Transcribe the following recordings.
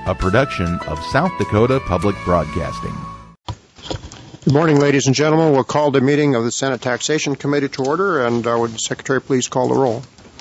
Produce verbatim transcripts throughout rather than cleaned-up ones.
a production of South Dakota Public Broadcasting. Good morning, ladies and gentlemen. We'll call the meeting of the Senate Taxation Committee to order, and uh, would the Secretary please call the roll?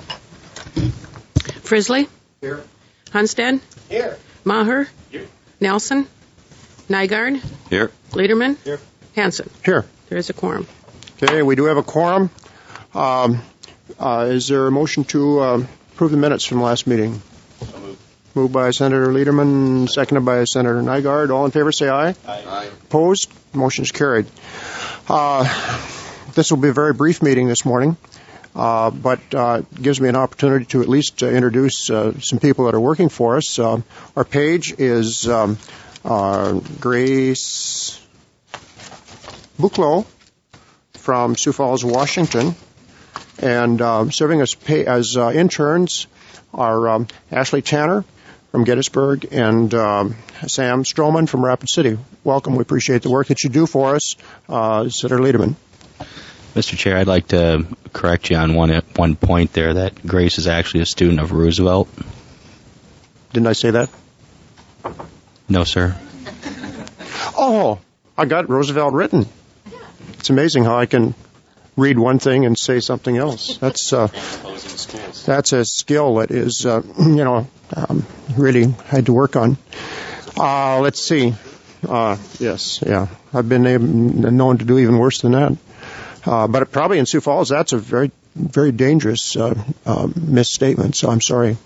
Frisley? Here. Hunstead? Here. Maher? Here. Nelson? Nygaard? Here. Lederman? Here. Hanson? Here. There is a quorum. Okay, we do have a quorum. Um, uh, is there a motion to uh, approve the minutes from last meeting? So moved. Moved by Senator Lederman, seconded by Senator Nygaard. All in favor, say aye. Aye. Aye. Opposed? Motion is carried. Uh, this will be a very brief meeting this morning, uh, but uh, gives me an opportunity to at least uh, introduce uh, some people that are working for us. Uh, our page is um, uh, Grace Buchlow from Sioux Falls, Washington, and uh, serving as, pay, as uh, interns are um, Ashley Tanner from Gettysburg and um, Sam Stroman from Rapid City. Welcome. We appreciate the work that you do for us. Uh, Senator Lederman. Mister Chair, I'd like to correct you on one one point there, that Grace is actually a student of Roosevelt. Didn't I say that? No, sir. Oh, I got Roosevelt written. It's amazing how I can read one thing and say something else. That's uh, that's a skill that is, uh, you know, um, really had to work on. Uh, let's see. Uh, yes, yeah. I've been able, known to do even worse than that. Uh, but probably in Sioux Falls, that's a very, very dangerous uh, uh, misstatement, so I'm sorry.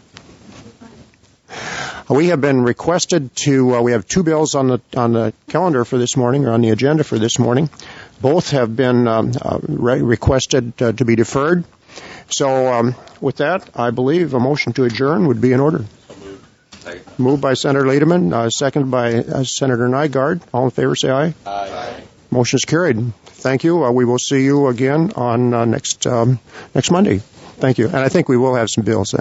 We have been requested to, uh, we have two bills on the on the calendar for this morning, or on the agenda for this morning. Both have been um, uh, re- requested uh, to be deferred. So um, with that, I believe a motion to adjourn would be in order. Moved. Moved by Senator Lederman, uh, seconded by uh, Senator Nygaard. All in favor, say aye. Aye. Motion is carried. Thank you. Uh, we will see you again on uh, next um, next Monday. Thank you. And I think we will have some bills then.